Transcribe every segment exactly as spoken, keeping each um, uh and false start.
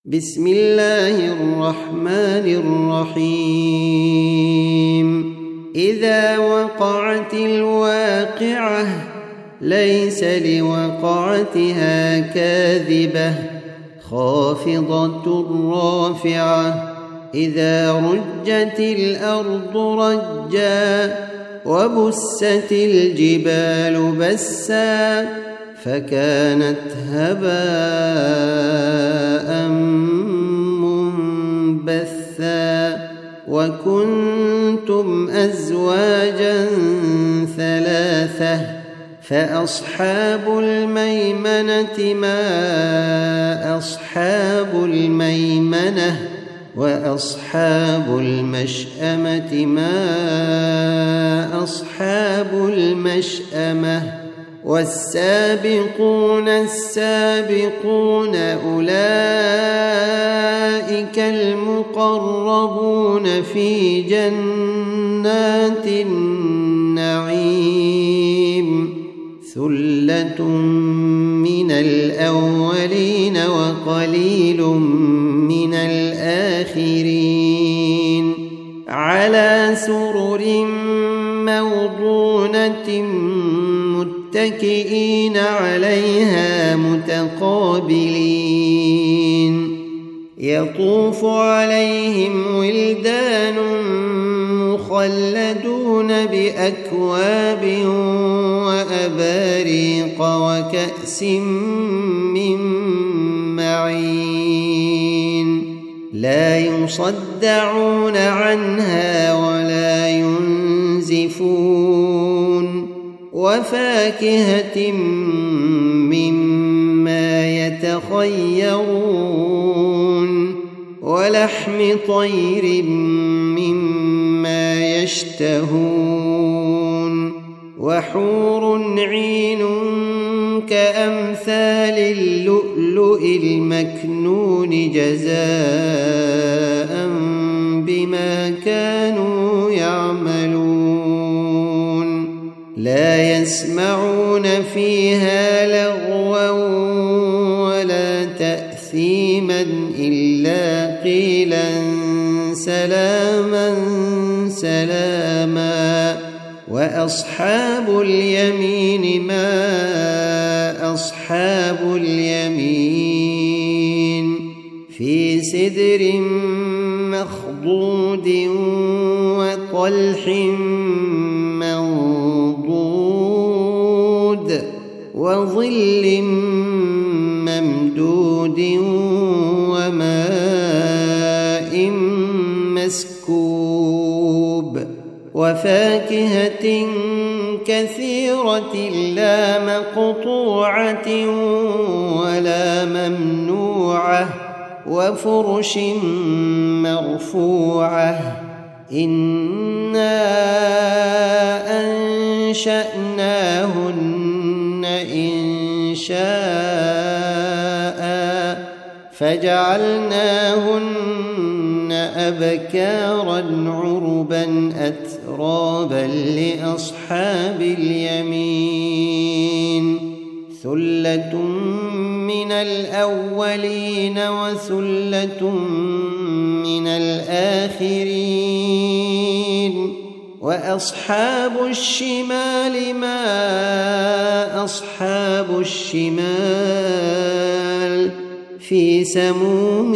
بسم الله الرحمن الرحيم إذا وقعت الواقعة ليس لوقعتها كاذبة خافضة رافعة إذا رجت الأرض رجا وبست الجبال بسا فكانت هباء منبثا وكنتم أزواجا ثلاثة فأصحاب الميمنة ما أصحاب الميمنة وأصحاب المشأمة ما أصحاب المشأمة والسابقون السابقون أولئك المقربون في جنات النعيم ثلة من الأولين وقليل من الآخرين على سرر موضونة متكئين عليها متقابلين يطوف عليهم ولدان مخلدون بأكواب وأباريق وكأس من معين لا يصدعون عنها ولا ينزفون وفاكهة مما يتخيرون ولحم طير مما يشتهون وحور عين كأمثال اللؤلؤ المكنون جزاء بما كانوا يعملون لا يسمعون فيها لغوا ولا تأثيما إلا قيلا سلاما سلاما وأصحاب اليمين ما أصحاب اليمين في سدر مخضود وطلح منضود وظل ممدود وماء مسكوب وفاكهة كثيرة لا مقطوعة ولا ممنوعة وفرش مرفوعة إنا أنشأناهن إنشاء فجعلناهن أبكارا عربا أترابا لأصحاب اليمين ثلة من الأولين وثلة من الآخرين وأصحاب الشمال ما أصحاب الشمال في سموم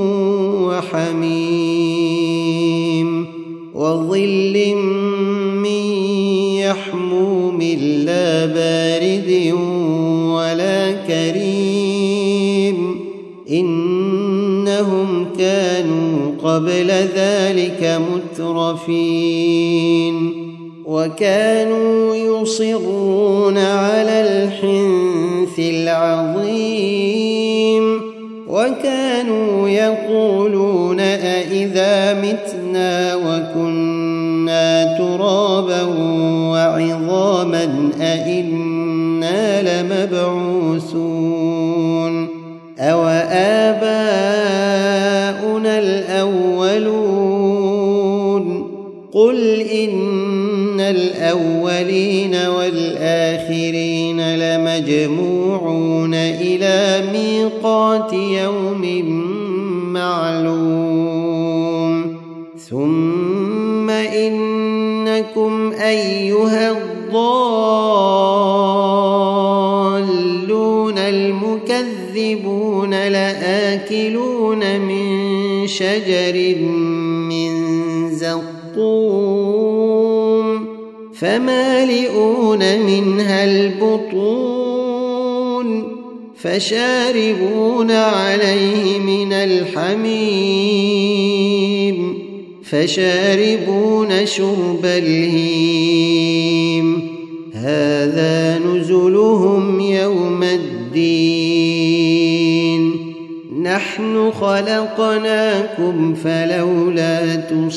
وحميم وظل من يحموم لا بارد ولا كريم إنهم كانوا قبل ذلك مترفين وكانوا يصرون على الحنث العظيم وكانوا يقولون أئذا متنا وكنا ترابا وعظاما أئنا لمبعوثون أو آباؤنا الأولون قل إن الأولين والآخرين لمجموعون إلى ميقات يوم معلوم ثم إنكم أيها الضالون المكذبون لآكلون من شجر من زقوم فمالئون منها البطون فشاربون عليه من الحميم فشاربون شرب الهيم هذا نزلهم يوم الدين نحن خلقناكم فلولا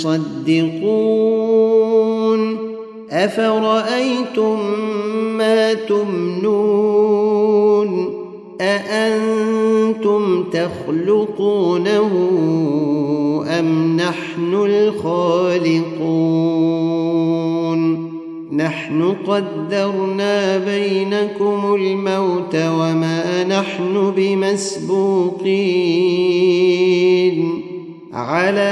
تصدقون أفرأيتم ما تمنون أأنتم تخلقونه أم نحن الخالقون نحن قدرنا بينكم الموت وما نحن بمسبوقين على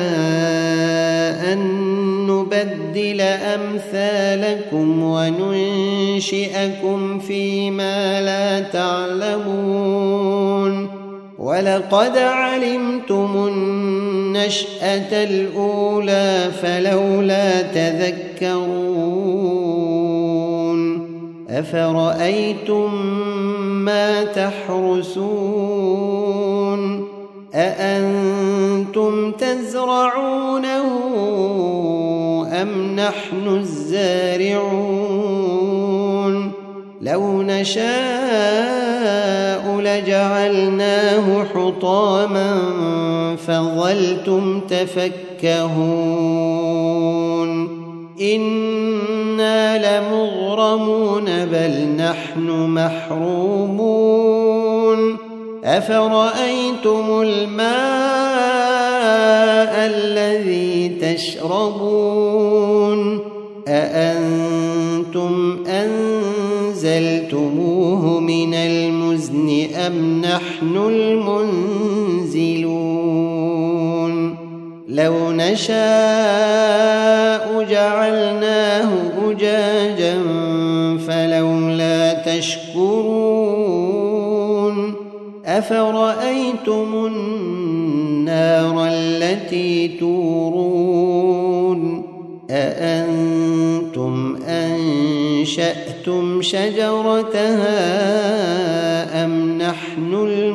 أن نبدل أمثالكم وننشئكم فيما لا تعلمون ولقد علمتم النشأة الأولى فلولا تذكرون أفرأيتم ما تحرثون أأنتم تزرعونه أم نحن الزارعون لو نشاء لجعلناه حطاما فظلتم تفكهون إنا لمغرمون بل نحن محرومون أفرأيتم الماء الذي تشربون أأنتم أنزلتموه من المزن أم نحن المنزلون لو نشاء جعلناه أجاجا فلولا تشكرون أفرأيتم النار التي تورون أأنتم أنشأتم شجرتها أم نحن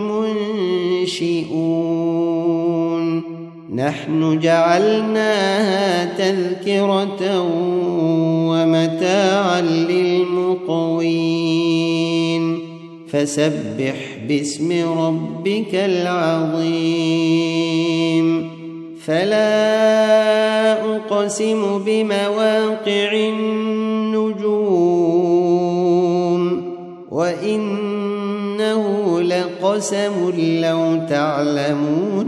المنشئون نحن جعلناها تذكرة ومتاعا للمقوين فسبح باسم ربك العظيم فلا أقسم بمواقع النجوم وإنه لقسم لو تعلمون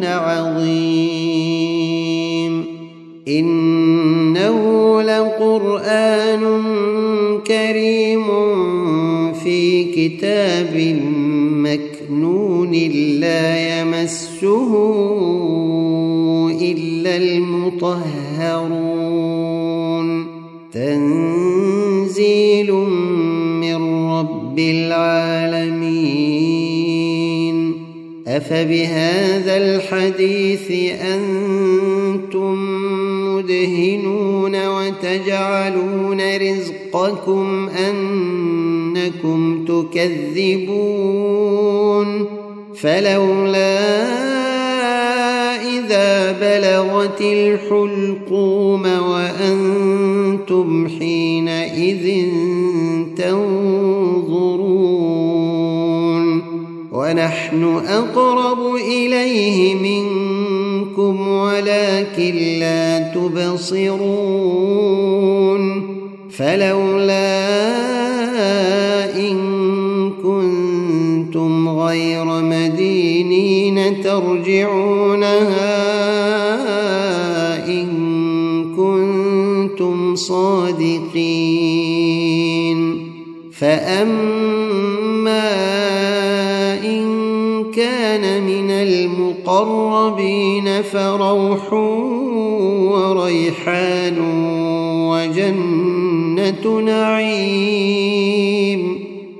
عظيم إنه لقرآن كريم في كتاب مكنون لا يمسه إلا المطهرون تنزيل من رب العالمين أفبهذا الحديث أنتم مدهنون وتجعلون رزقكم أنكم تكذبون فلولا إذا بلغت الحلقوم وأنتم حينئذ تنظرون ونحن أقرب إليه منكم ولكن لا تبصرون فلولا إن كنتم غير مدينين ترجعونها إن كنتم صادقين فأما إن كان من المقربين فروح وريحان وجنة نعيم.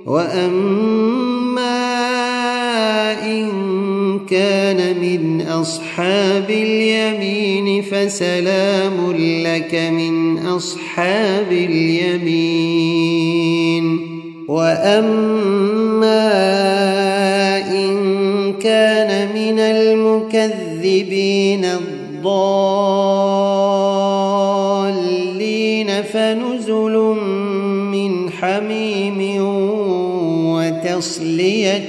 وأما إن كان من أصحاب اليمين فسلام لك من أصحاب اليمين. وأما إن كان من المكذبين الضالين فنزل من حميم وتصلية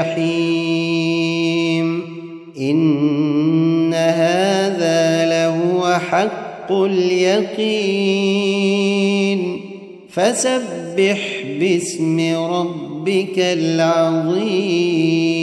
جحيم. إن هذا لهو حق اليقين. فسبح باسم ربك العظيم.